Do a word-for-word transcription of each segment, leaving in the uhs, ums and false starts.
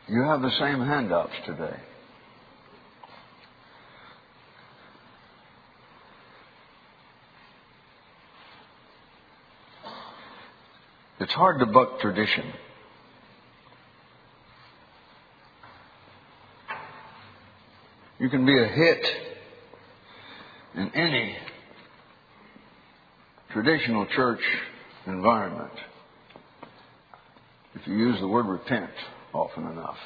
You have the same handouts today. It's hard to buck tradition. You can be a hit in any traditional church environment if you use the word repent often enough.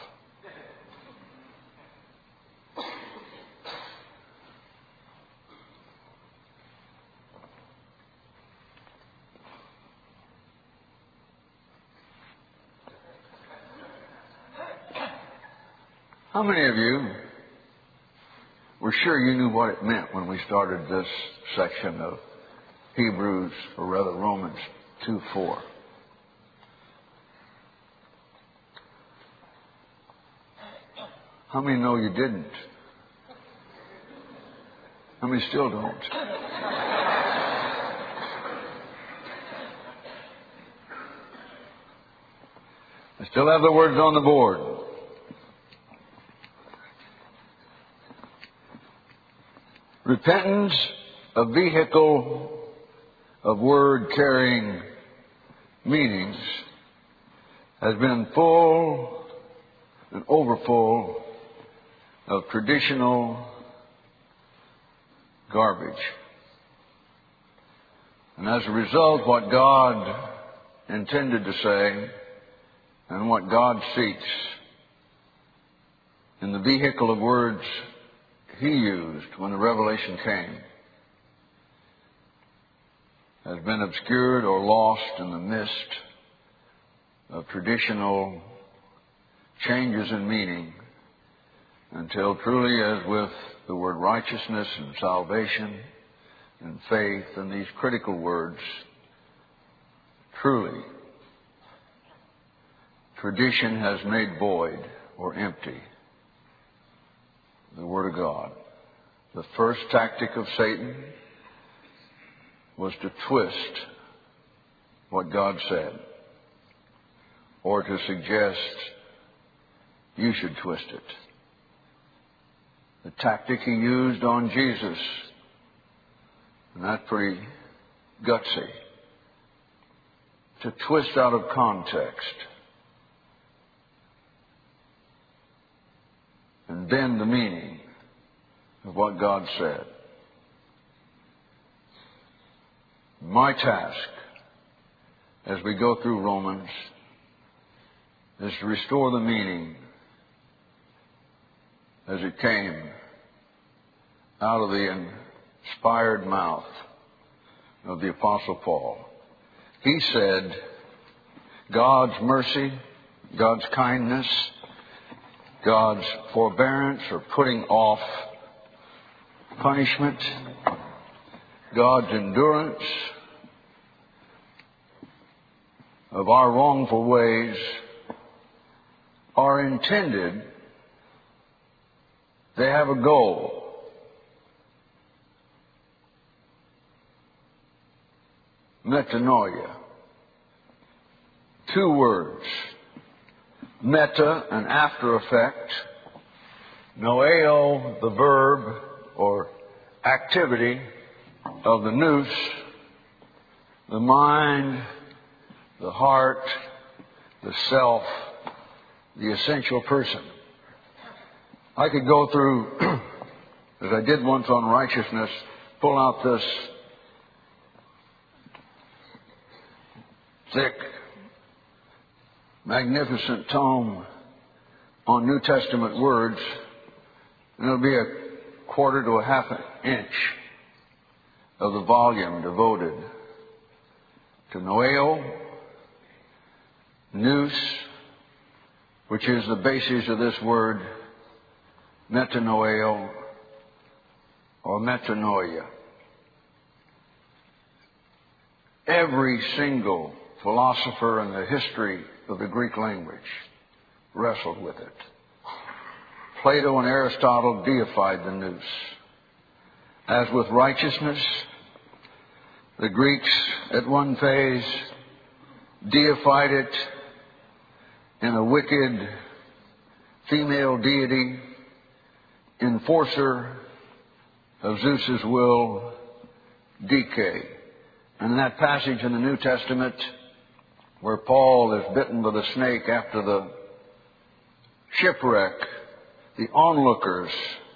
How many of you were sure you knew what it meant when we started this section of Hebrews, or rather Romans two four? How many know you didn't? How many still don't? I still have the words on the board. Repentance, a vehicle of word-carrying meanings, has been full and overfull of traditional garbage. And as a result, what God intended to say and what God seeks in the vehicle of words He used when the revelation came has been obscured or lost in the mist of traditional changes in meaning until truly, as with the word righteousness and salvation and faith and these critical words, truly tradition has made void or empty the Word of God. The first tactic of Satan was to twist what God said, or to suggest you should twist it. The tactic he used on Jesus, and that's pretty gutsy, to twist out of context and bend the meaning of what God said. My task as we go through Romans is to restore the meaning as it came out of the inspired mouth of the Apostle Paul. He said, God's mercy, God's kindness, God's forbearance or putting off punishment, God's endurance of our wrongful ways are intended, they have a goal. Metanoia. Two words. Meta, an after effect. Noeo, the verb or activity of the nous, the mind, the heart, the self, the essential person. I could go through, as I did once on righteousness, pull out this thick, magnificent tome on New Testament words, and it'll be a quarter to a half an inch of the volume devoted to noeo, nous, which is the basis of this word, metanoeo, or metanoia. Every single philosopher in the history of the Greek language wrestled with it. Plato and Aristotle deified the nous. As with righteousness, the Greeks at one phase deified it in a wicked female deity, enforcer of Zeus's will, decay. And in that passage in the New Testament where Paul is bitten by the snake after the shipwreck, the onlookers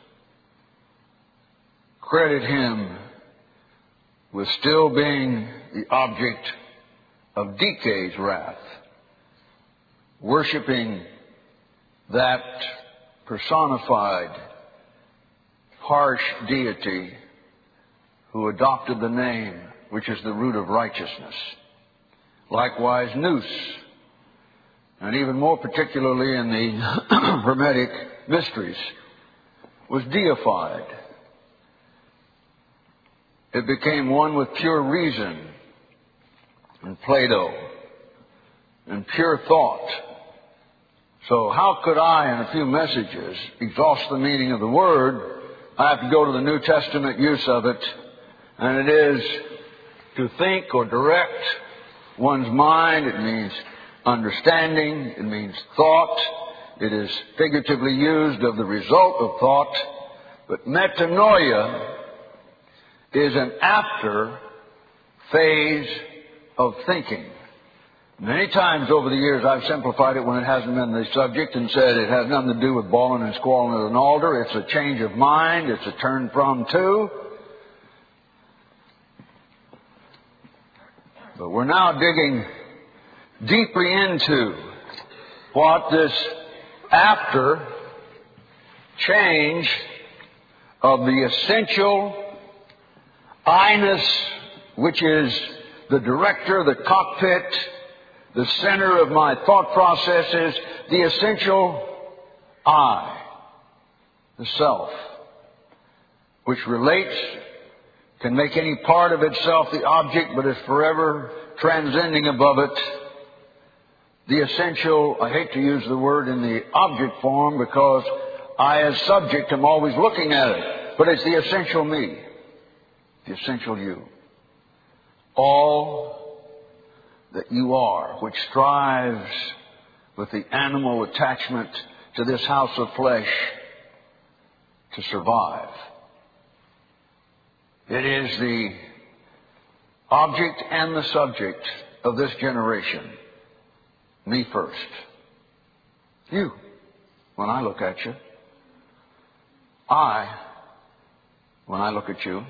credit him with still being the object of decay's wrath, worshiping that personified, harsh deity who adopted the name which is the root of righteousness. Likewise, Nous, and even more particularly in the Hermetic mysteries, was deified. It became one with pure reason and Plato and pure thought. So how could I, in a few messages, exhaust the meaning of the Word? I have to go to the New Testament use of it, and it is to think or direct one's mind. It means understanding. It means thought. It is figuratively used of the result of thought. But metanoia is an after phase of thinking. Many times over the years I've simplified it when it hasn't been the subject and said it has nothing to do with bawling and squalling at an altar. It's a change of mind. It's a turn from to. But we're now digging deeply into what this after change of the essential I-ness, which is the director, the cockpit, the center of my thought processes, the essential I, the self, which relates, can make any part of itself the object, but is forever transcending above it. The essential, I hate to use the word in the object form because I as subject am always looking at it, but it's the essential me, the essential you. All that you are, which strives with the animal attachment to this house of flesh to survive. It is the object and the subject of this generation. Me first. You, when I look at you. I, when I look at you.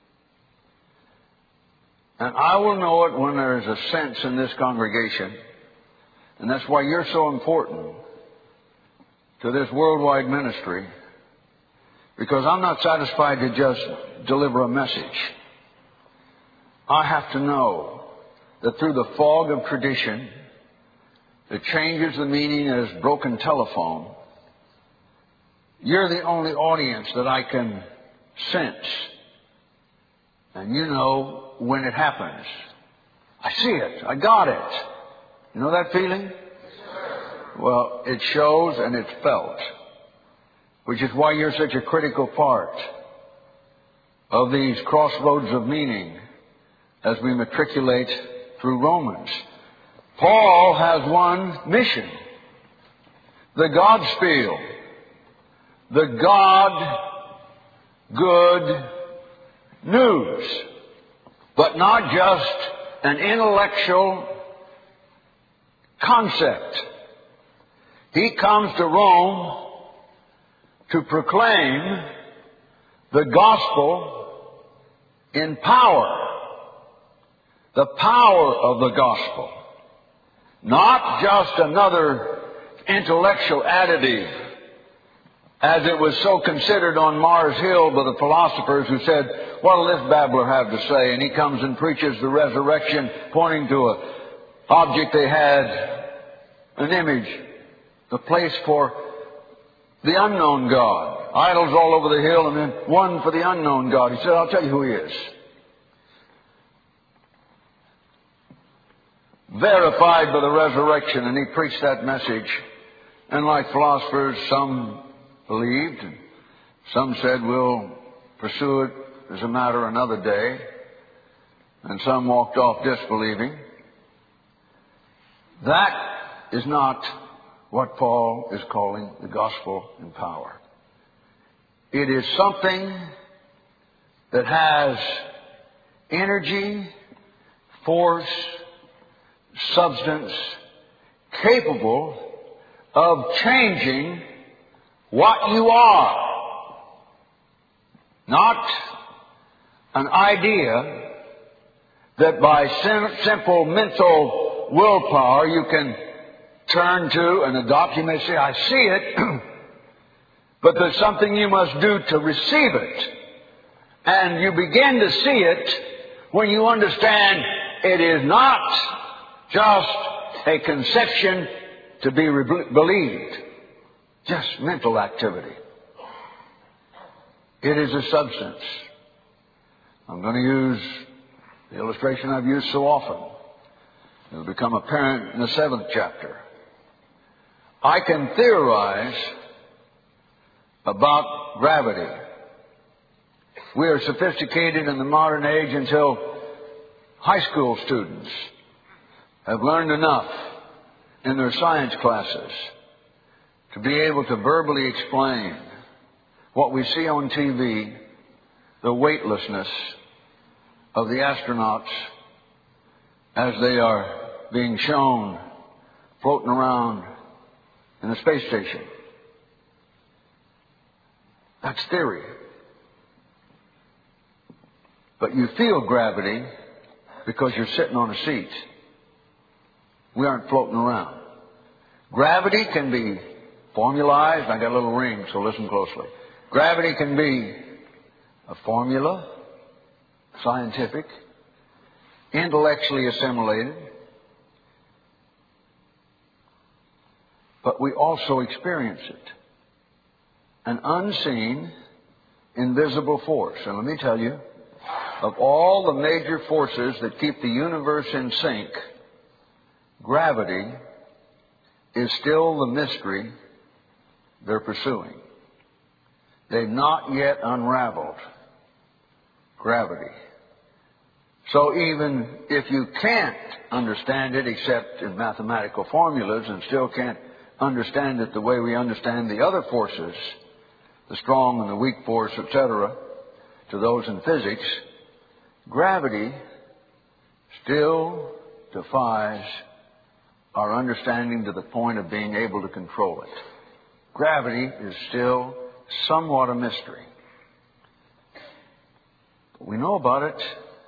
And I will know it when there is a sense in this congregation. And that's why you're so important to this worldwide ministry. Because I'm not satisfied to just deliver a message. I have to know that through the fog of tradition that changes the meaning as broken telephone, you're the only audience that I can sense. And you know when it happens. I see it. I got it. You know that feeling? Yes, sir. Well, it shows and it's felt. Which is why you're such a critical part of these crossroads of meaning as we matriculate through Romans. Paul has one mission. The Godspiel. The God good news. But not just an intellectual concept. He comes to Rome to proclaim the gospel in power. The power of the gospel. Not just another intellectual additive, as it was so considered on Mars Hill by the philosophers who said, what'll this babbler have to say? And he comes and preaches the resurrection, pointing to an object they had, an image, the place for the unknown God. Idols all over the hill, and then one for the unknown God. He said, I'll tell you who he is. Verified by the resurrection, and he preached that message. And like philosophers, some believed, and some said, we'll pursue it as a matter another day. And some walked off disbelieving. That is not what Paul is calling the gospel in power. It is something that has energy, force, substance, capable of changing what you are. Not an idea that by sim- simple mental willpower you can turn to and adopt. You may say, I see it, but there's something you must do to receive it. And you begin to see it when you understand it is not just a conception to be re- believed, just mental activity. It is a substance. I'm going to use the illustration I've used so often. It will become apparent in the seventh chapter. I can theorize about gravity. We are sophisticated in the modern age until high school students have learned enough in their science classes to be able to verbally explain what we see on T V, the weightlessness of the astronauts as they are being shown floating around in the space station. That's theory. But you feel gravity because you're sitting on a seat. We aren't floating around. Gravity can be formalized. I got a little ring, so listen closely. Gravity can be a formula, scientific, intellectually assimilated, but we also experience it. An unseen, invisible force. And let me tell you, of all the major forces that keep the universe in sync, gravity is still the mystery they're pursuing. They've not yet unraveled gravity. So even if you can't understand it except in mathematical formulas and still can't understand it the way we understand the other forces, the strong and the weak force, et cetera, to those in physics, gravity still defies our understanding to the point of being able to control it. Gravity is still somewhat a mystery. We know about it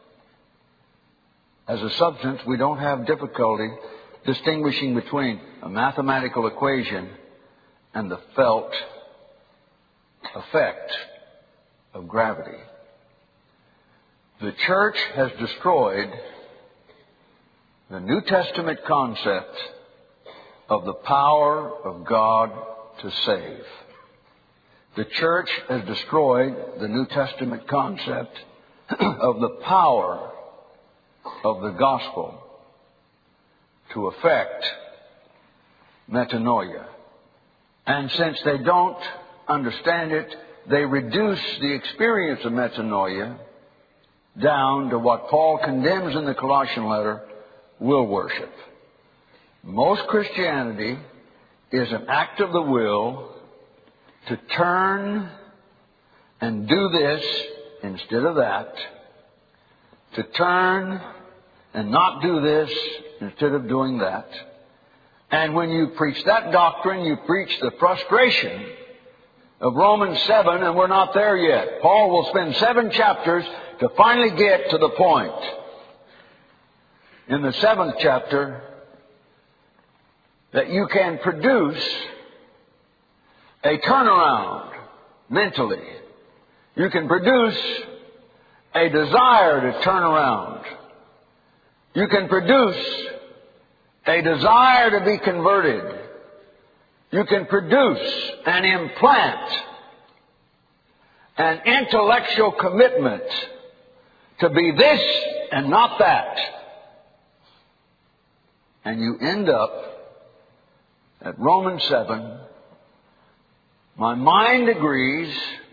as a substance. We don't have difficulty distinguishing between a mathematical equation and the felt effect of gravity. The church has destroyed the New Testament concept of the power of God to save. The church has destroyed the New Testament concept of the power of the gospel to effect metanoia. And since they don't understand it, they reduce the experience of metanoia down to what Paul condemns in the Colossian letter, will worship. Most Christianity is an act of the will to turn and do this instead of that, to turn and not do this instead of doing that. And when you preach that doctrine, you preach the frustration of Romans seven, and we're not there yet. Paul will spend seven chapters to finally get to the point. In the seventh chapter, that you can produce a turnaround mentally. You can produce a desire to turn around. You can produce a desire to be converted. You can produce and implant an intellectual commitment to be this and not that. And you end up at Romans seven. My mind agrees.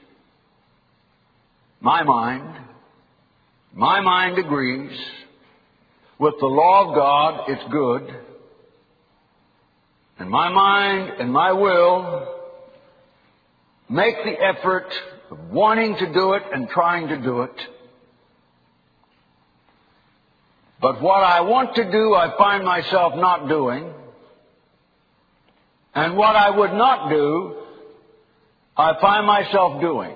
My mind. My mind agrees with the law of God. It's good. and my mind and my will make the effort of wanting to do it and trying to do it. But what I want to do, I find myself not doing. And what I would not do, I find myself doing.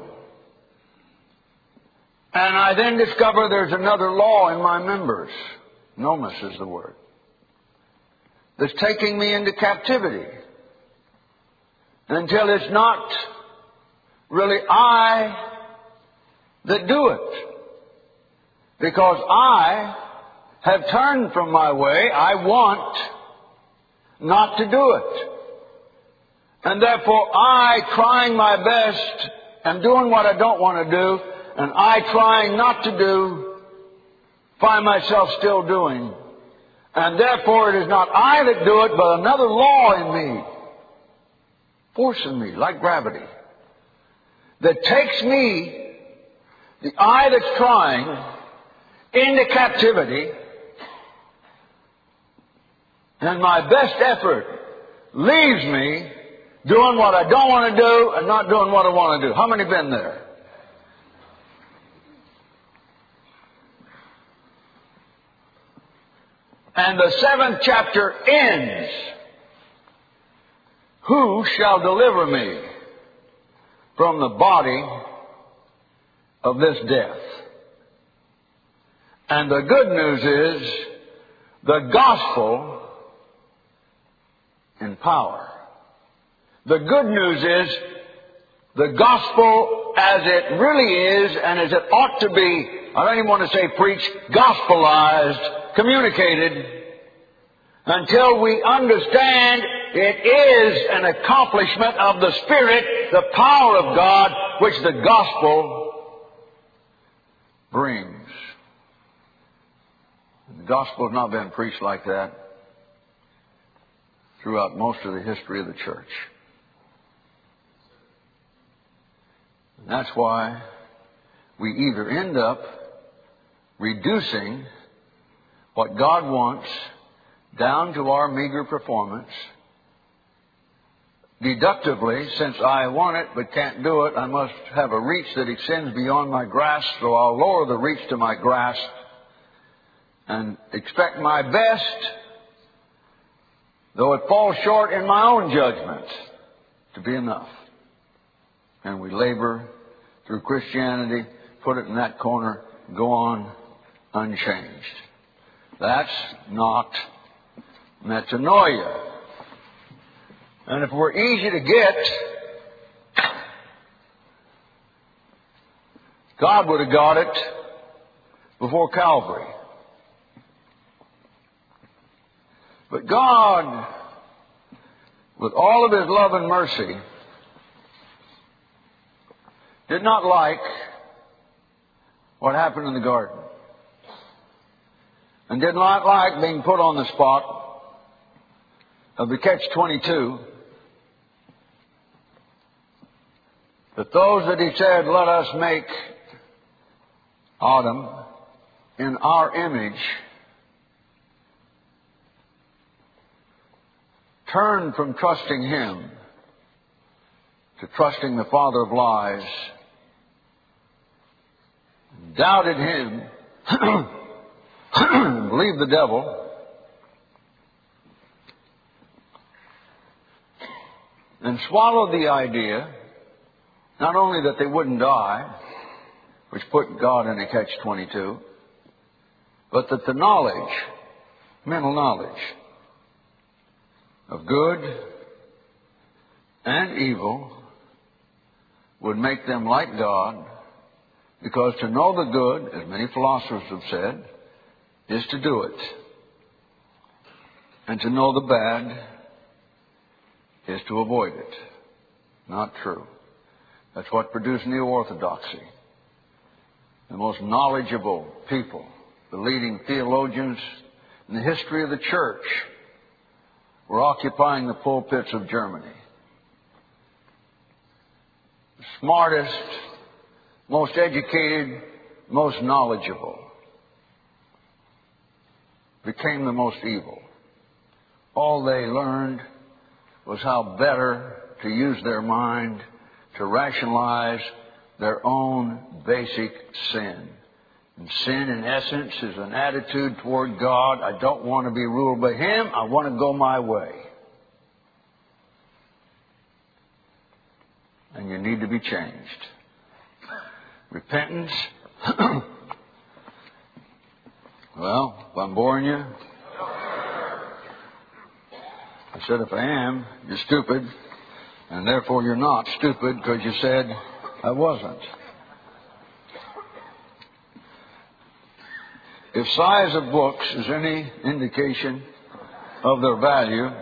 And I then discover there's another law in my members. Nomos is the word. That's taking me into captivity. Until it's not really I that do it. Because I have turned from my way. I want not to do it. And therefore I, trying my best, am doing what I don't want to do. And I, trying not to do, find myself still doing. And therefore it is not I that do it, but another law in me, forcing me like gravity, that takes me, the I that's trying, into captivity. And my best effort leaves me doing what I don't want to do and not doing what I want to do. How many been there? And the seventh chapter ends. Who shall deliver me from the body of this death? And the good news is the gospel in power. The good news is the gospel as it really is and as it ought to be, I don't even want to say preached, gospelized, communicated, until we understand it is an accomplishment of the Spirit, the power of God, which the gospel brings. The gospel has not been preached like that throughout most of the history of the church. And that's why we either end up reducing what God wants down to our meager performance. Deductively, since I want it but can't do it, I must have a reach that extends beyond my grasp, so I'll lower the reach to my grasp and expect my best, though it falls short in my own judgment, to be enough. And we labor through Christianity, put it in that corner, go on unchanged. That's not metanoia. And if we're easy to get, God would have got it before Calvary. But God, with all of His love and mercy, did not like what happened in the garden. And did not like being put on the spot of the catch twenty-two. That those that He said, let us make Adam in our image, turned from trusting Him to trusting the father of lies, doubted Him, believed the devil, and swallowed the idea not only that they wouldn't die, which put God in a catch twenty-two, but that the knowledge, mental knowledge, of good and evil would make them like God, because to know the good, as many philosophers have said, is to do it. And to know the bad is to avoid it. Not true. That's what produced neo-orthodoxy. The most knowledgeable people, the leading theologians in the history of the church, were occupying the pulpits of Germany. The smartest, most educated, most knowledgeable became the most evil. All they learned was how better to use their mind to rationalize their own basic sin. And sin, in essence, is an attitude toward God. I don't want to be ruled by Him. I want to go my way. And you need to be changed. Repentance. Well, if I'm boring you, I said if I am, you're stupid. And therefore you're not stupid because you said I wasn't. If size of books is any indication of their value,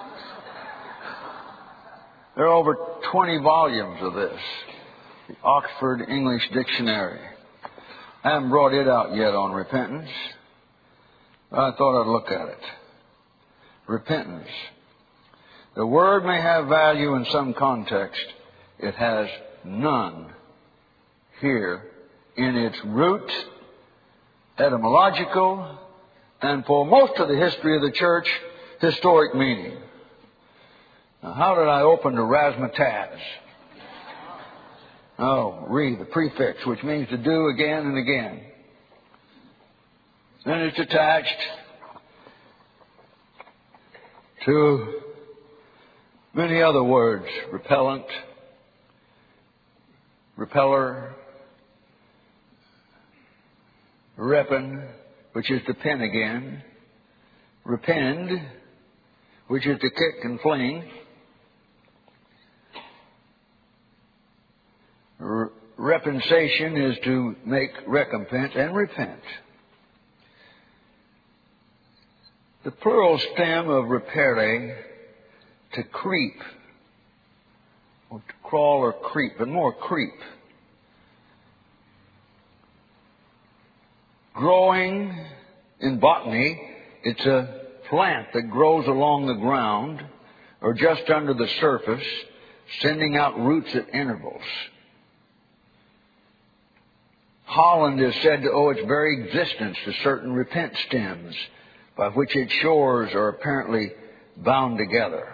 there are over twenty volumes of this. The Oxford English Dictionary. I haven't brought it out yet on repentance. But I thought I'd look at it. Repentance. The word may have value in some context. It has none here in its root, etymological, and for most of the history of the church, historic meaning. Now, how did I open to razzmatazz? Oh, re, the prefix, which means to do again and again. Then it's attached to many other words. Repellent, repeller, repen, which is to pin again. Repend, which is to kick and fling. R- repensation is to make recompense, and repent. The plural stem of repere, to creep, or to crawl or creep, but more creep. Growing in botany, it's a plant that grows along the ground or just under the surface, sending out roots at intervals. Holland is said to owe its very existence to certain repent stems by which its shores are apparently bound together.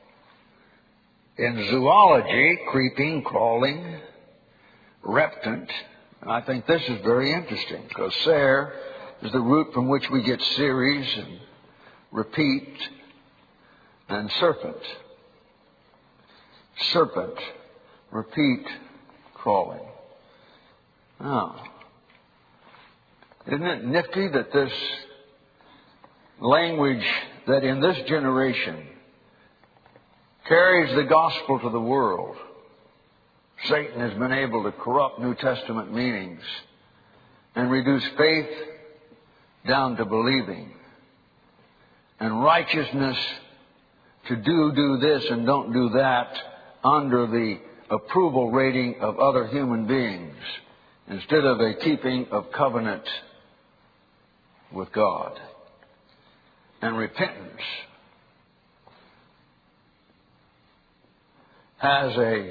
In zoology, creeping, crawling, reptant, and I think this is very interesting because ser is the root from which we get series and repeat and serpent. Serpent, repeat, crawling. Now, isn't it nifty that this language that in this generation carries the gospel to the world? Satan has been able to corrupt New Testament meanings and reduce faith down to believing, and righteousness to do, do this and don't do that under the approval rating of other human beings instead of a keeping of covenant with God. And repentance has a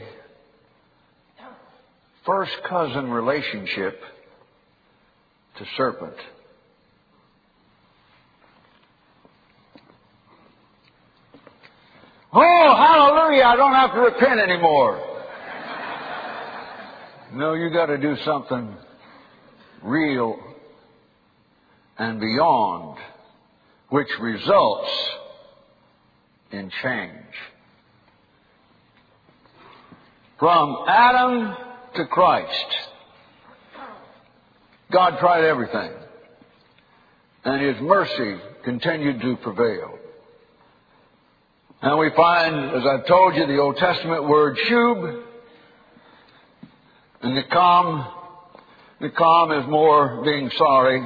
first cousin relationship to serpent. Oh, hallelujah, I don't have to repent anymore. No, you got to do something real and beyond, which results in change. From Adam to Christ, God tried everything, and His mercy continued to prevail. And we find, as I've told you, the Old Testament word shub, and nikam. Nikam is more being sorry,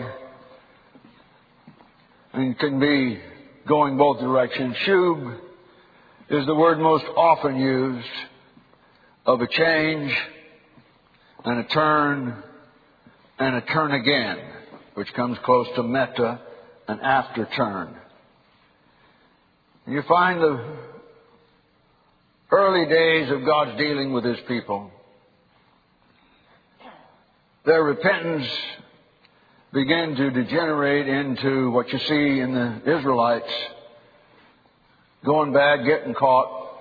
and can be going both directions. Shub is the word most often used of a change and a turn and a turn again, which comes close to meta, an after turn. You find the early days of God's dealing with His people. Their repentance began to degenerate into what you see in the Israelites: going bad, getting caught,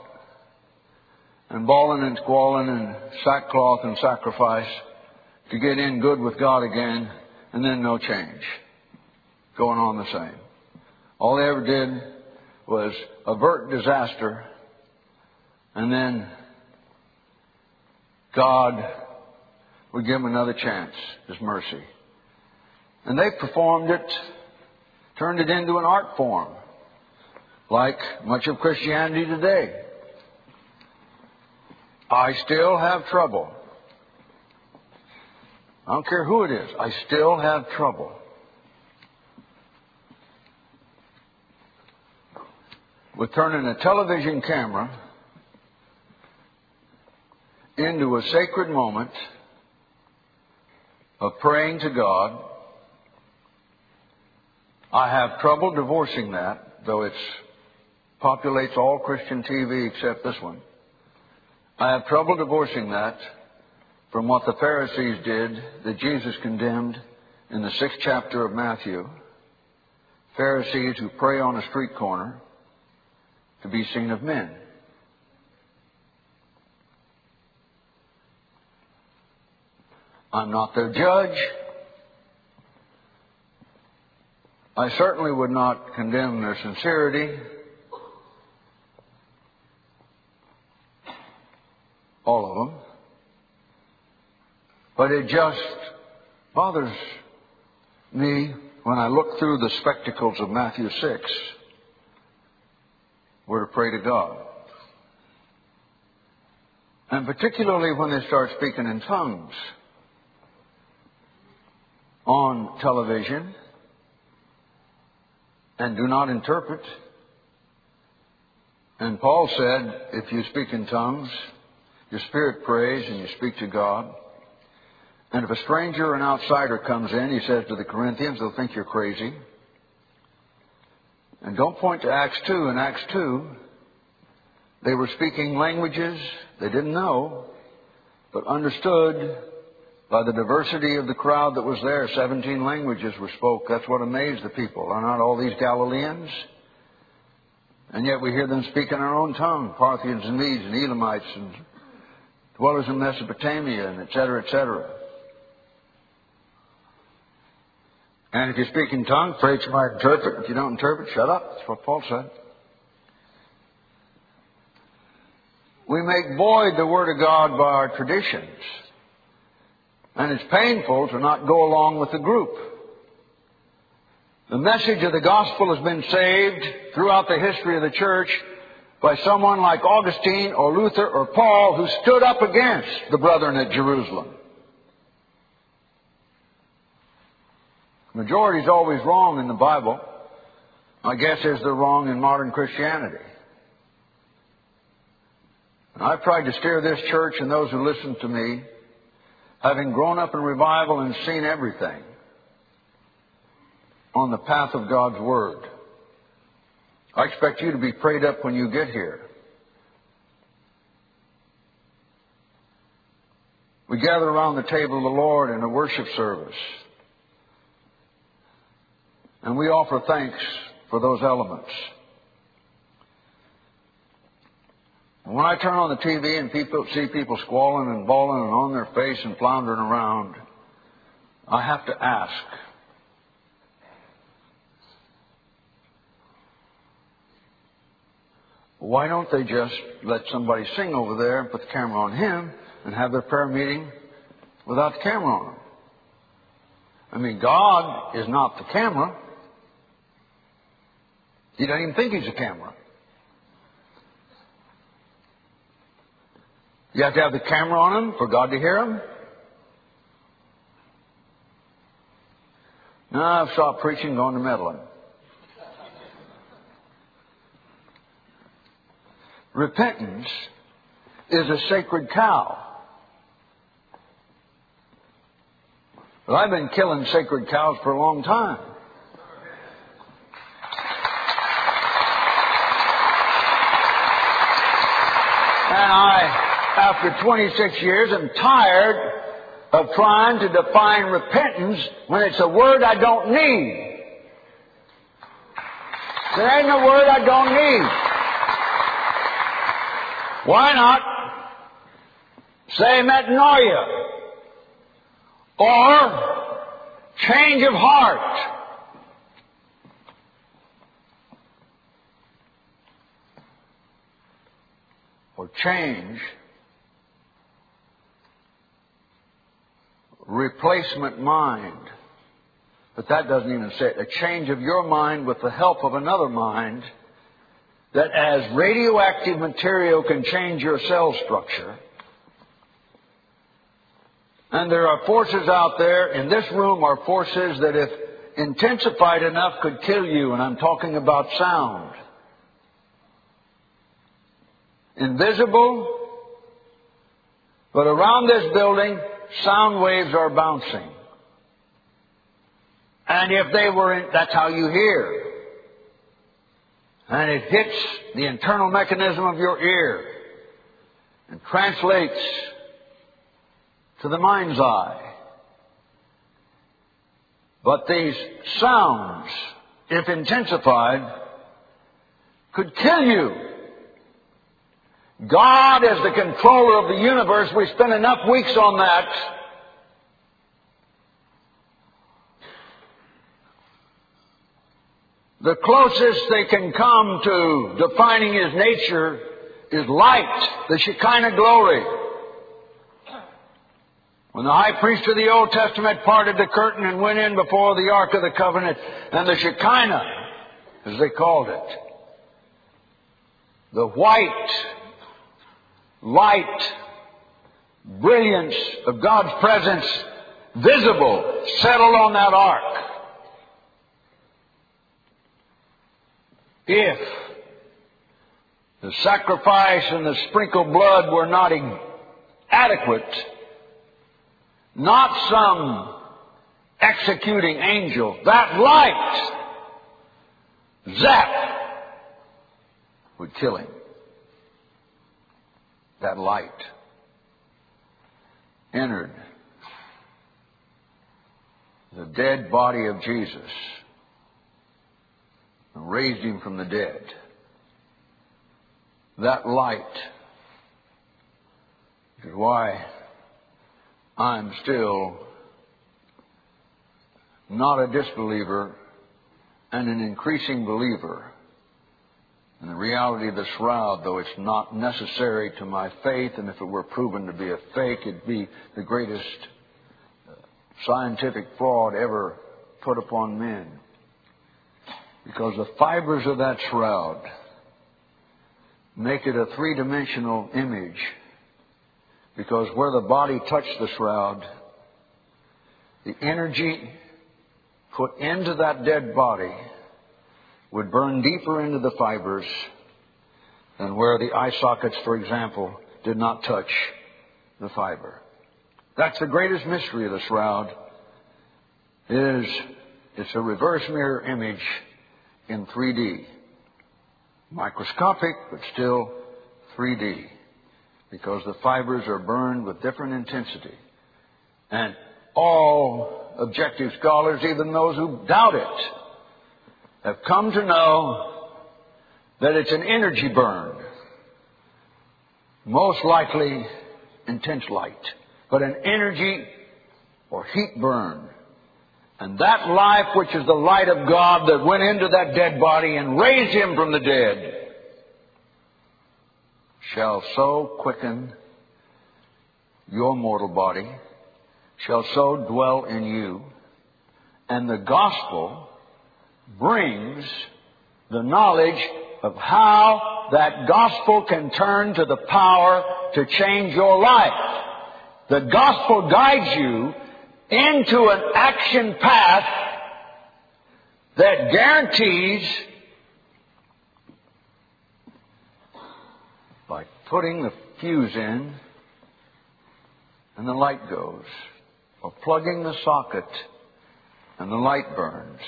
and bawling and squalling and sackcloth and sacrifice to get in good with God again, and then no change. Going on the same. All they ever did was avert disaster, and then God would give them another chance, His mercy. And they performed it, turned it into an art form, like much of Christianity today. I still have trouble. I don't care who it is. I still have trouble with turning a television camera into a sacred moment of praying to God. I have trouble divorcing that, though it populates all Christian T V except this one. I have trouble divorcing that from what the Pharisees did that Jesus condemned in the sixth chapter of Matthew. Pharisees who pray on a street corner to be seen of men. I'm not their judge. I certainly would not condemn their sincerity. All of them. But it just bothers me when I look through the spectacles of Matthew six. We're to pray to God. And particularly when they start speaking in tongues on television and do not interpret. And Paul said, if you speak in tongues, your spirit prays and you speak to God. And if a stranger or an outsider comes in, he says to the Corinthians, they'll think you're crazy. And don't point to Acts two. In Acts two, they were speaking languages they didn't know, but understood by the diversity of the crowd that was there. Seventeen languages were spoke. That's what amazed the people. Are not all these Galileans? And yet we hear them speak in our own tongue. Parthians and Medes and Elamites and dwellers in Mesopotamia and et cetera, et cetera. And if you speak in tongues, pray that you might interpret. If you don't interpret, shut up. That's what Paul said. We make void the Word of God by our traditions. And it's painful to not go along with the group. The message of the gospel has been saved throughout the history of the church by someone like Augustine or Luther or Paul who stood up against the brethren at Jerusalem. The majority is always wrong in the Bible. My guess is they're wrong in modern Christianity. And I've tried to steer this church and those who listen to me, having grown up in revival and seen everything, on the path of God's Word. I expect you to be prayed up when you get here. We gather around the table of the Lord in a worship service. And we offer thanks for those elements. And when I turn on the T V and people see people squalling and bawling and on their face and floundering around, I have to ask, why don't they just let somebody sing over there and put the camera on him and have their prayer meeting without the camera on him? I mean, God is not the camera. He doesn't even think He's a camera. You have to have the camera on Him for God to hear Him? No, I've stopped preaching, going to meddling. Repentance is a sacred cow. But I've been killing sacred cows for a long time. And I, after twenty-six years, am tired of trying to define repentance when it's a word I don't need. There ain't a word I don't need. Why not Say metanoia, or change of heart. Or change, replacement mind. But that doesn't even say it. A change of your mind with the help of another mind, that as radioactive material can change your cell structure. And there are forces out there, in this room are forces that if intensified enough could kill you, and I'm talking about sound. Invisible, but around this building, sound waves are bouncing. And if they were in, that's how you hear. And it hits the internal mechanism of your ear and translates to the mind's eye. But these sounds, if intensified, could kill you. God is the controller of the universe. We spent enough weeks on that. The closest they can come to defining His nature is light, the Shekinah glory. When the high priest of the Old Testament parted the curtain and went in before the Ark of the Covenant, and the Shekinah, as they called it, the white light, brilliance of God's presence, visible, settled on that ark. If the sacrifice and the sprinkled blood were not adequate, not some executing angel, that light, zap, would kill him. That light entered the dead body of Jesus and raised Him from the dead. That light is why I'm still not a disbeliever and an increasing believer in the reality of the shroud, though it's not necessary to my faith, and if it were proven to be a fake, it'd be the greatest scientific fraud ever put upon men. Because the fibers of that shroud make it a three-dimensional image. Because where the body touched the shroud, the energy put into that dead body would burn deeper into the fibers than where the eye sockets, for example, did not touch the fiber. That's the greatest mystery of the shroud, is it's a reverse mirror image in three D. Microscopic, but still three D. Because the fibers are burned with different intensity. And all objective scholars, even those who doubt it, have come to know that it's an energy burn. Most likely intense light. But an energy or heat burn. And that life, which is the light of God that went into that dead body and raised Him from the dead, shall so quicken your mortal body, shall so dwell in you. And the gospel brings the knowledge of how that gospel can turn to the power to change your life. The gospel guides you into an action path that guarantees, by putting the fuse in and the light goes, or plugging the socket and the light burns,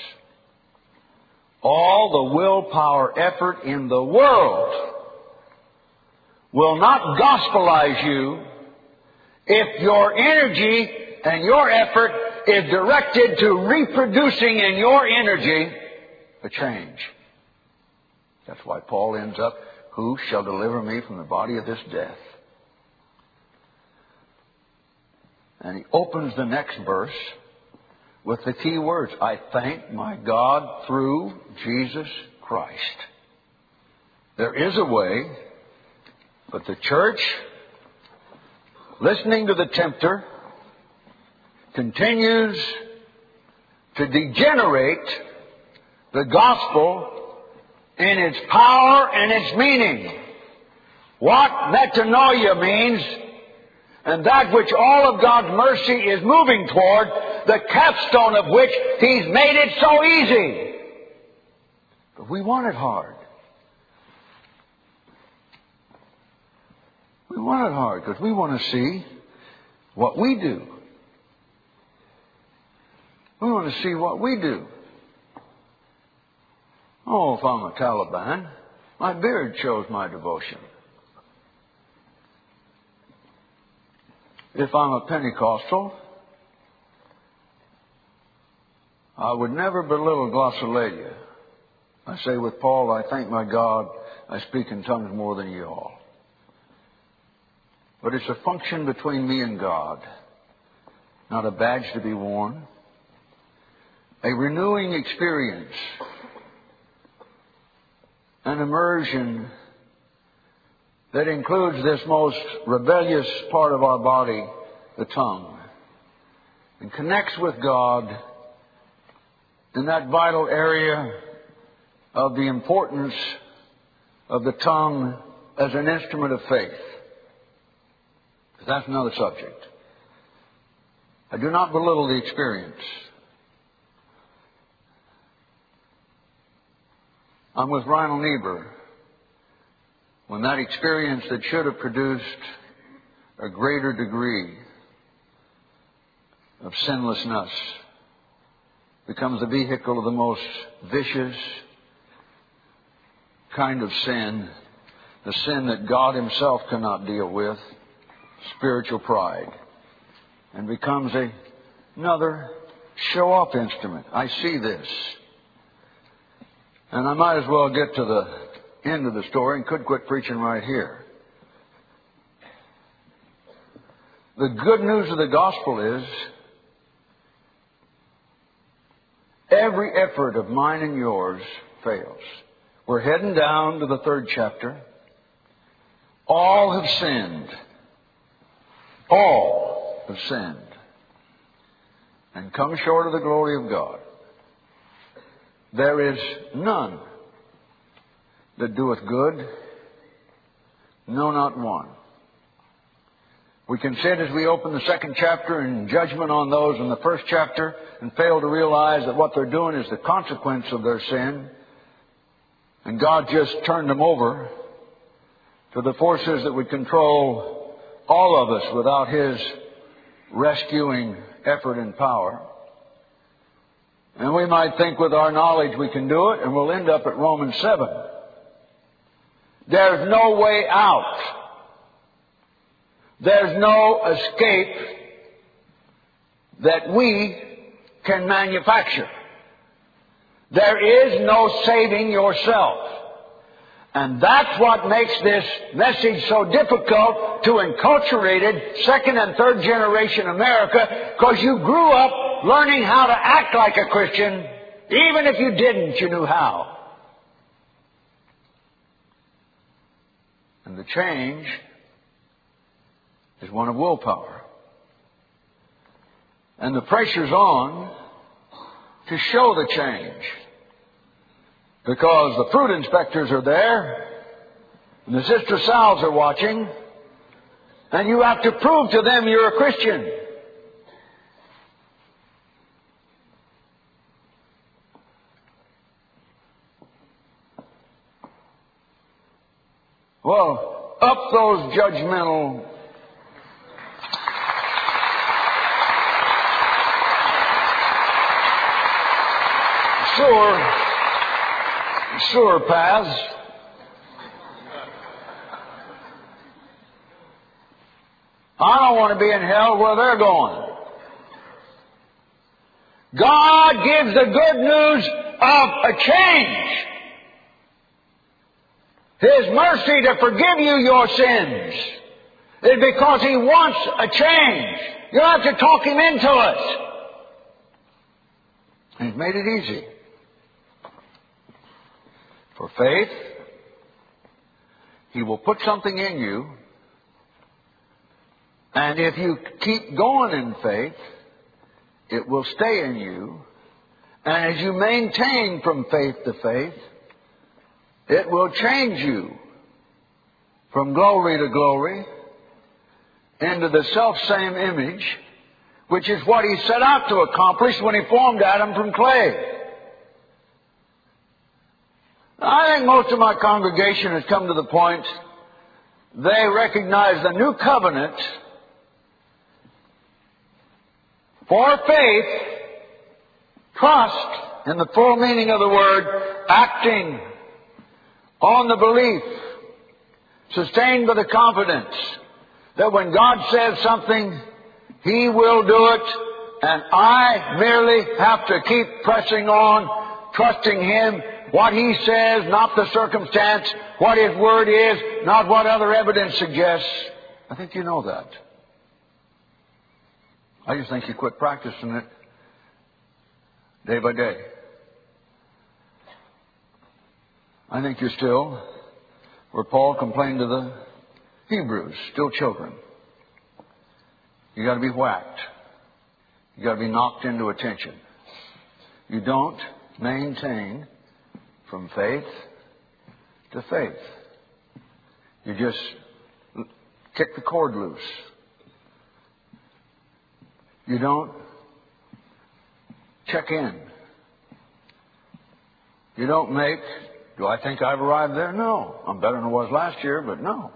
all the willpower effort in the world will not gospelize you if your energy and your effort is directed to reproducing in your energy a change. That's why Paul ends up, who shall deliver me from the body of this death? And he opens the next verse with the key words, I thank my God through Jesus Christ. There is a way, but the church, listening to the tempter, continues to degenerate the gospel in its power and its meaning. What metanoia means, and that which all of God's mercy is moving toward, the capstone of which He's made it so easy. But we want it hard. We want it hard because we want to see what we do. We want to see what we do. Oh, if I'm a Taliban, my beard shows my devotion. If I'm a Pentecostal, I would never belittle glossolalia. I say with Paul, I thank my God, I speak in tongues more than ye all. But it's a function between me and God, not a badge to be worn. A renewing experience, an immersion that includes this most rebellious part of our body, the tongue, and connects with God in that vital area of the importance of the tongue as an instrument of faith. That's another subject. I do not belittle the experience. I'm with Reinhold Niebuhr when that experience that should have produced a greater degree of sinlessness becomes the vehicle of the most vicious kind of sin, the sin that God Himself cannot deal with, spiritual pride, and becomes a, another show-off instrument. I see this. And I might as well get to the end of the story and could quit preaching right here. The good news of the gospel is every effort of mine and yours fails. We're heading down to the third chapter. All have sinned. All have sinned and come short of the glory of God. There is none that doeth good, no, not one. We can sit as we open the second chapter in judgment on those in the first chapter and fail to realize that what they're doing is the consequence of their sin. And God just turned them over to the forces that would control all of us without His rescuing effort and power. And we might think with our knowledge we can do it, and we'll end up at Romans seven. There's no way out. There's no escape that we can manufacture. There is no saving yourself. And that's what makes this message so difficult to enculturated second and third generation America, because you grew up learning how to act like a Christian, even if you didn't, you knew how. And the change is one of willpower. And the pressure's on to show the change. Because the fruit inspectors are there, and the Sister Salves are watching, and you have to prove to them you're a Christian. Well, up those judgmental sewer sewer paths. I don't want to be in hell where they're going. God gives the good news of a change. His mercy to forgive you your sins It's because He wants a change. You have to talk Him into it. And He's made it easy. For faith, He will put something in you, and if you keep going in faith, it will stay in you. And as you maintain from faith to faith, it will change you from glory to glory into the self-same image, which is what He set out to accomplish when He formed Adam from clay. I think most of my congregation has come to the point they recognize the new covenant for faith, trust in the full meaning of the word, acting on the belief, sustained by the confidence that when God says something, He will do it, and I merely have to keep pressing on, trusting Him, what He says, not the circumstance, what His word is, not what other evidence suggests. I think you know that. I just think you quit practicing it day by day. I think you're still where Paul complained to the Hebrews, still children. You got to be whacked. You got to be knocked into attention. You don't maintain from faith to faith. You just kick the cord loose. You don't check in. You don't make, do I think I've arrived there? No. I'm better than I was last year, but no.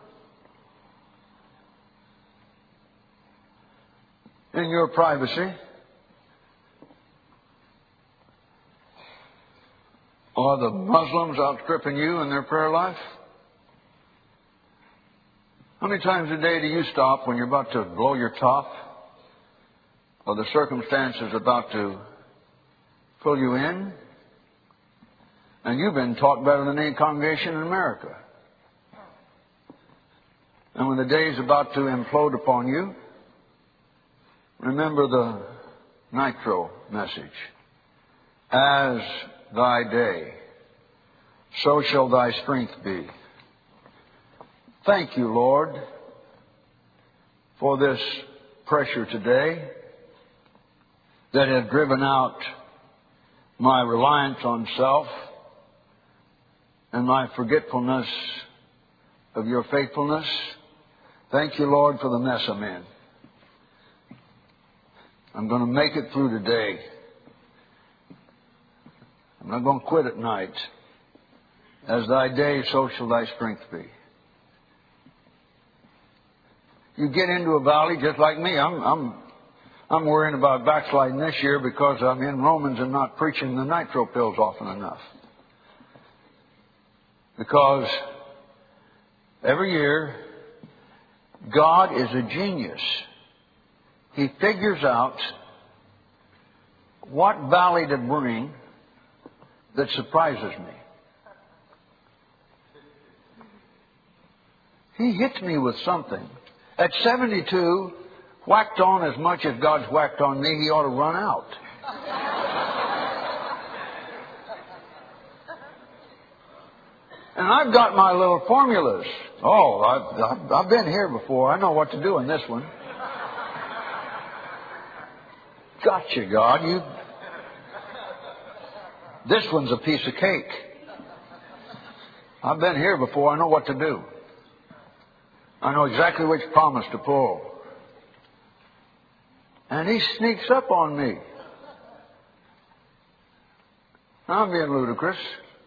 In your privacy, are the Muslims outstripping you in their prayer life? How many times a day do you stop when you're about to blow your top, or the circumstances about to pull you in, and you've been taught better than any congregation in America? And when the day is about to implode upon you, remember the Nitro message. As thy day, so shall thy strength be. Thank you, Lord, for this pressure today that has driven out my reliance on self and my forgetfulness of your faithfulness. Thank you, Lord, for the mess I'm in. I'm going to make it through today. I'm not going to quit at night. As thy day, so shall thy strength be. You get into a valley just like me. I'm, I'm, I'm worrying about backsliding this year because I'm in Romans and not preaching the nitro pills often enough. Because every year, God is a genius. He figures out what valley to bring that surprises me. He hits me with something. At seventy-two, whacked on as much as God's whacked on me, He ought to run out. And I've got my little formulas. Oh, I've, I've, I've been here before. I know what to do in this one. Gotcha, God. You. This one's a piece of cake. I've been here before. I know what to do. I know exactly which promise to pull. And He sneaks up on me. I'm being ludicrous.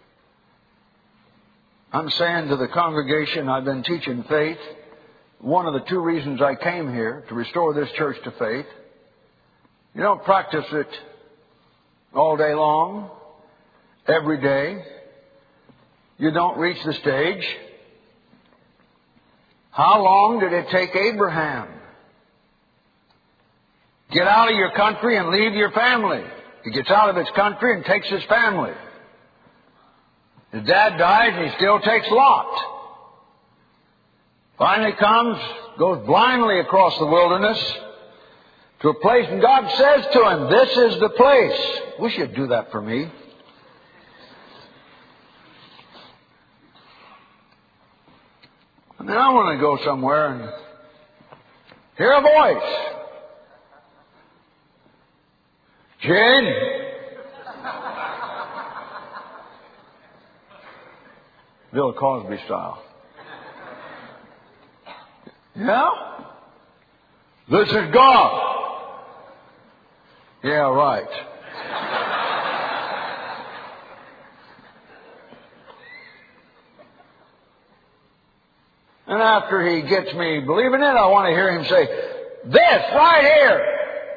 I'm saying to the congregation I've been teaching faith, one of the two reasons I came here, to restore this church to faith. You don't practice it all day long, every day. You don't reach the stage. How long did it take Abraham? Get out of your country and leave your family. He gets out of his country and takes his family. His dad dies and he still takes Lot. Finally comes goes blindly across the wilderness to a place, and God says to him, this is the place. Wish you'd do that for me. And then I want to go somewhere and hear a voice. Jane? Bill Cosby style. Yeah? This is God. Yeah, right. And after he gets me believing it, I want to hear him say, this right here.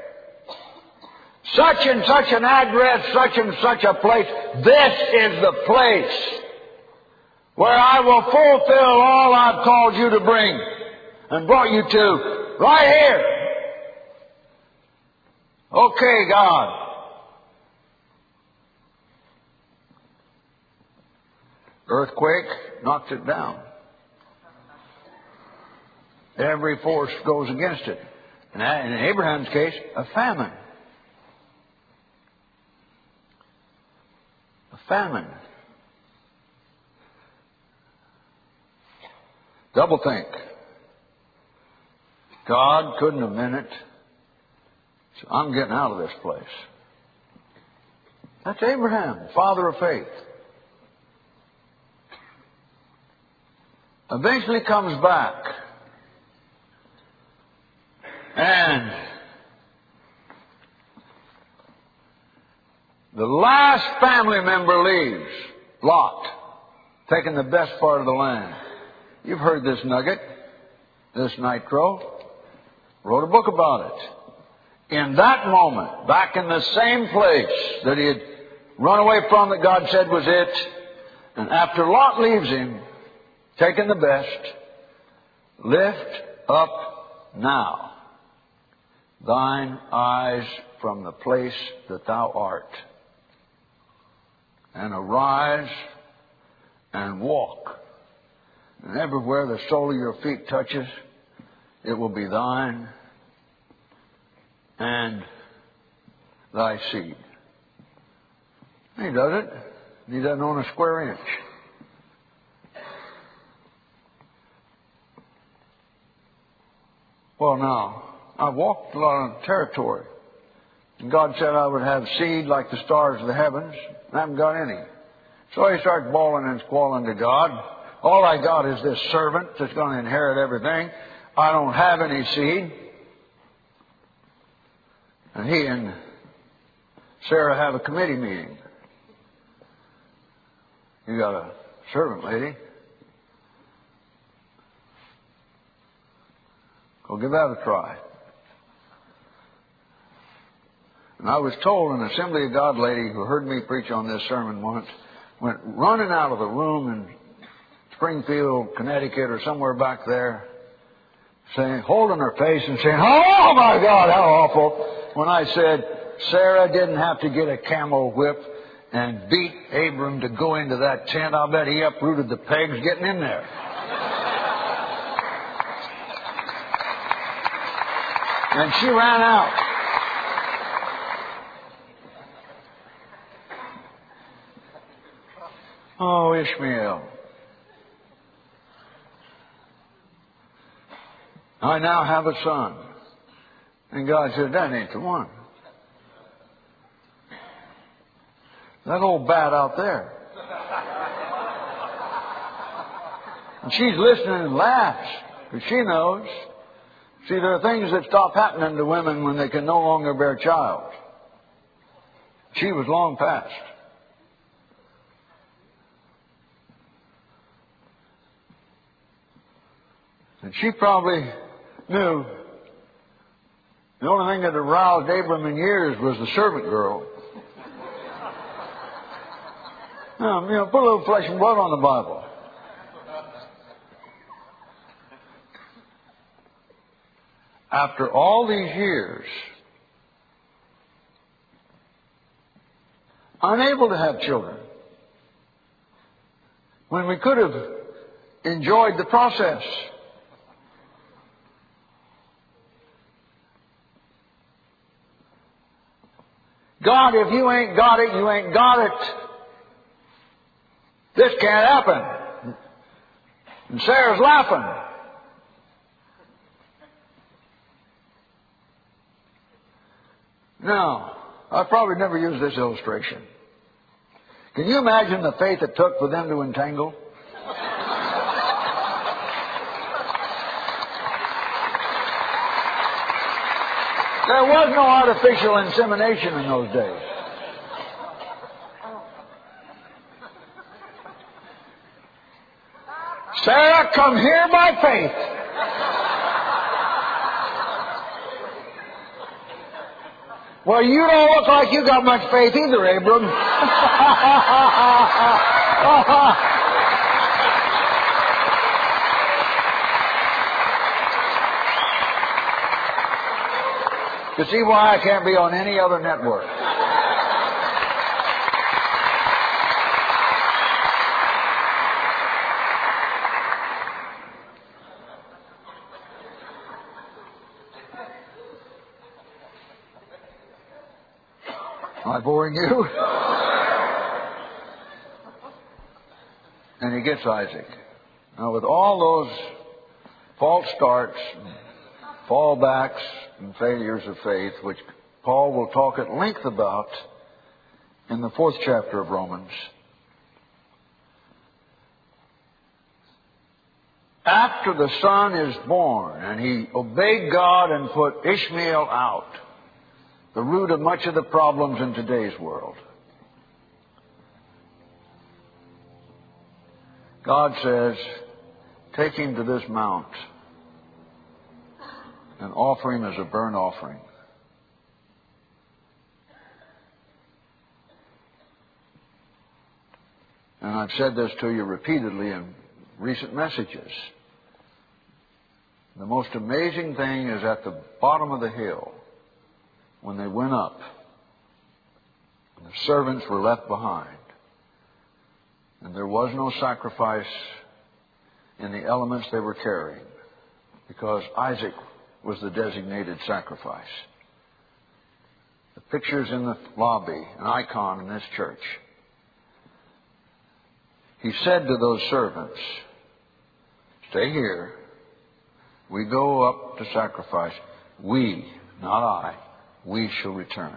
Such and such an address, such and such a place. This is the place where I will fulfill all I've called you to bring and brought you to. Right here. Okay, God. Earthquake knocks it down. Every force goes against it. And in Abraham's case, a famine. A famine. Double think. God couldn't have meant it. So I'm getting out of this place. That's Abraham, father of faith. Eventually comes back. And the last family member leaves, Lot, taking the best part of the land. You've heard this nugget, this nitro. Wrote a book about it. In that moment, back in the same place that he had run away from that God said was it, and after Lot leaves him, taking the best, lift up now thine eyes from the place that thou art, and arise and walk. And everywhere the sole of your feet touches, it will be thine and thy seed. He does it. He doesn't own a square inch. Well, now, I've walked a lot of territory. And God said I would have seed like the stars of the heavens. I haven't got any. So he starts bawling and squalling to God. All I got is this servant that's going to inherit everything. I don't have any seed. And he and Sarah have a committee meeting. You got a servant lady. Go give that a try. And I was told an Assembly of God lady who heard me preach on this sermon once went running out of the room in Springfield, Connecticut, or somewhere back there, saying, holding her face and saying, oh my God, how awful. When I said, Sarah didn't have to get a camel whip and beat Abram to go into that tent. I'll bet he uprooted the pegs getting in there. And she ran out. Oh, Ishmael. I now have a son. And God said, that ain't the one. That old bat out there. And she's listening and laughs, because she knows. See, there are things that stop happening to women when they can no longer bear child. She was long past. And she probably knew the only thing that aroused Abram in years was the servant girl. Um, you know, put a little flesh and blood on the Bible. After all these years, unable to have children, when we could have enjoyed the process. God, if you ain't got it, you ain't got it. This can't happen. And Sarah's laughing. Now, I've probably never used this illustration. Can you imagine the faith it took for them to entangle? There was no artificial insemination in those days. Sarah, come here by faith. Well, you don't look like you got much faith either, Abram. You see why I can't be on any other network. Am I boring you? And he gets Isaac. Now, with all those false starts, fallbacks, and failures of faith, which Paul will talk at length about in the fourth chapter of Romans, after the son is born and he obeyed God and put Ishmael out, the root of much of the problems in today's world, God says, take him to this mount and offer him as a burnt offering. And I've said this to you repeatedly in recent messages. The most amazing thing is at the bottom of the hill, when they went up, and the servants were left behind, and there was no sacrifice in the elements they were carrying, because Isaac was the designated sacrifice. The picture's in the lobby, an icon in this church. He said to those servants, stay here. We go up to sacrifice. We, not I, we shall return.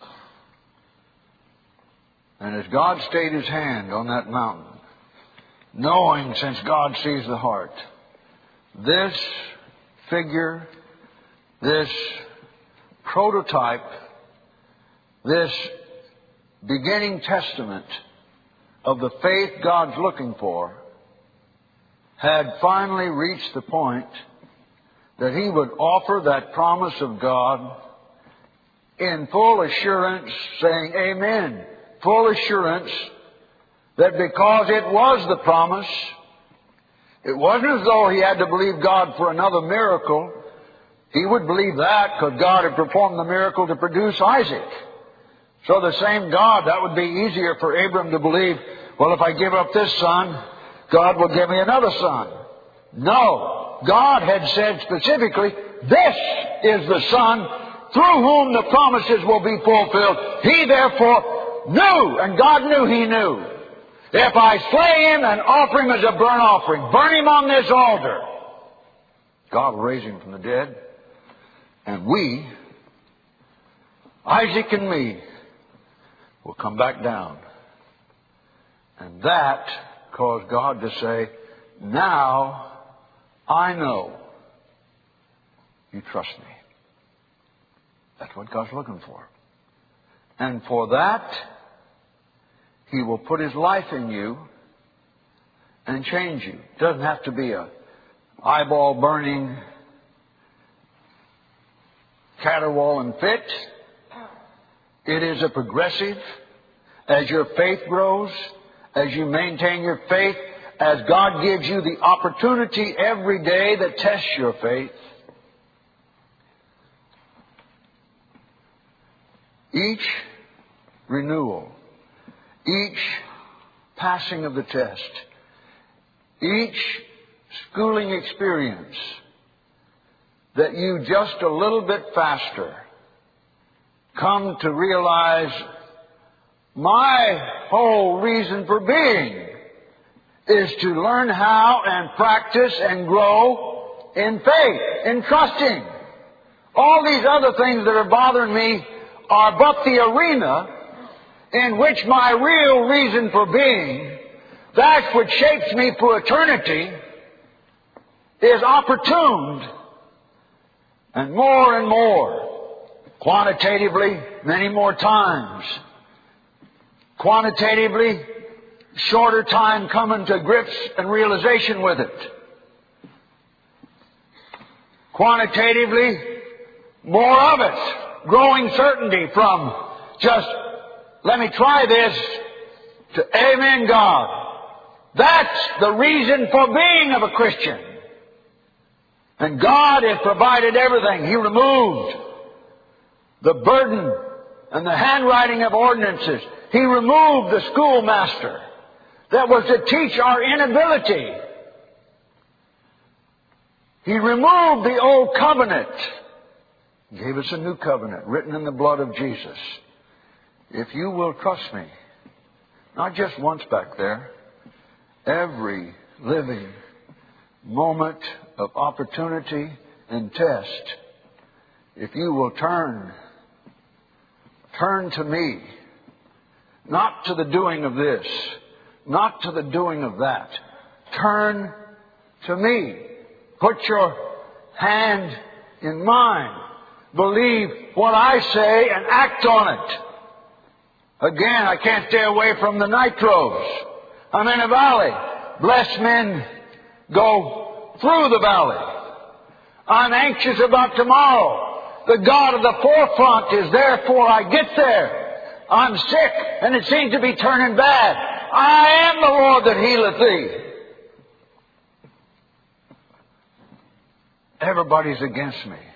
And as God stayed his hand on that mountain, knowing, since God sees the heart, this figure, this prototype, this beginning testament of the faith God's looking for, had finally reached the point that he would offer that promise of God in full assurance, saying amen, full assurance that because it was the promise, it wasn't as though he had to believe God for another miracle. He would believe that because God had performed the miracle to produce Isaac. So the same God, that would be easier for Abram to believe, well, if I give up this son, God will give me another son. No. God had said specifically, this is the son through whom the promises will be fulfilled. He therefore knew, and God knew he knew, if I slay him and offer him as a burnt offering, burn him on this altar, God will raise him from the dead. And we, Isaac and me, will come back down. And that caused God to say, now I know you trust me. That's what God's looking for. And for that, he will put his life in you and change you. It doesn't have to be a eyeball burning, caterwauling fit. It is a progressive. As your faith grows, as you maintain your faith, as God gives you the opportunity every day that tests your faith, each renewal, each passing of the test, each schooling experience that you just a little bit faster come to realize my whole reason for being is to learn how and practice and grow in faith, in trusting. All these other things that are bothering me are but the arena in which my real reason for being, that which shapes me for eternity, is opportuned. And more and more, quantitatively, many more times. Quantitatively, shorter time coming to grips and realization with it. Quantitatively, more of it. Growing certainty from just, let me try this, to amen God. That's the reason for being of a Christian. And God has provided everything. He removed the burden and the handwriting of ordinances. He removed the schoolmaster that was to teach our inability. He removed the old covenant. He gave us a new covenant written in the blood of Jesus. If you will trust me, not just once back there, every living moment of opportunity and test, if you will turn, turn to me, not to the doing of this, not to the doing of that. Turn to me. Put your hand in mine. Believe what I say and act on it. Again, I can't stay away from the nitros. I'm in a valley. Blessed men go through the valley. I'm anxious about tomorrow. The God of the forefront is there before I get there. I'm sick and it seems to be turning bad. I am the Lord that healeth thee. Everybody's against me.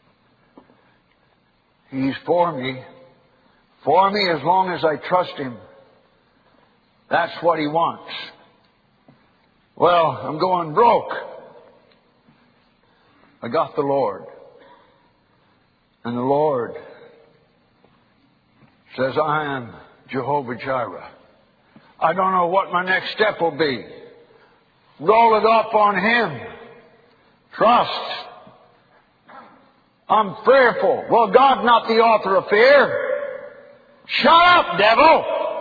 He's for me. For me as long as I trust Him. That's what He wants. Well, I'm going broke. I got the Lord. And the Lord says, I am Jehovah Jireh. I don't know what my next step will be. Roll it up on Him. Trust. I'm fearful. Well, God's not the author of fear. Shut up, devil.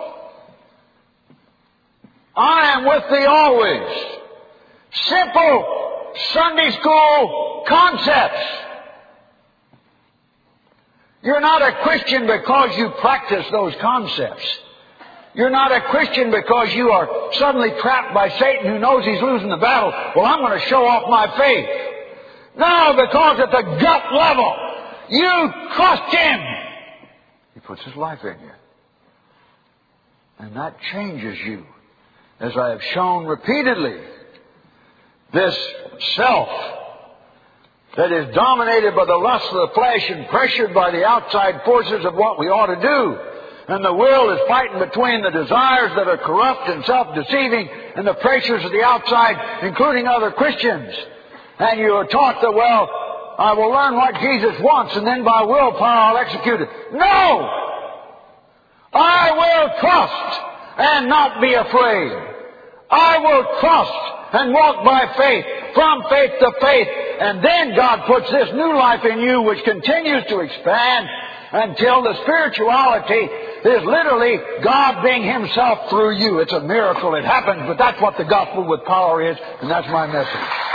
I am with thee always. Simple Sunday school concepts. You're not a Christian because you practice those concepts. You're not a Christian because you are suddenly trapped by Satan who knows he's losing the battle. Well, I'm going to show off my faith. No, because at the gut level, you trust Him. He puts His life in you. And that changes you. As I have shown repeatedly, this self that is dominated by the lust of the flesh and pressured by the outside forces of what we ought to do. And the will is fighting between the desires that are corrupt and self-deceiving and the pressures of the outside, including other Christians. And you are taught that, well, I will learn what Jesus wants and then by willpower I'll execute it. No! I will trust and not be afraid. I will trust and walk by faith, from faith to faith. And then God puts this new life in you which continues to expand until the spirituality is literally God being Himself through you. It's a miracle. It happens, but that's what the gospel with power is, and that's my message.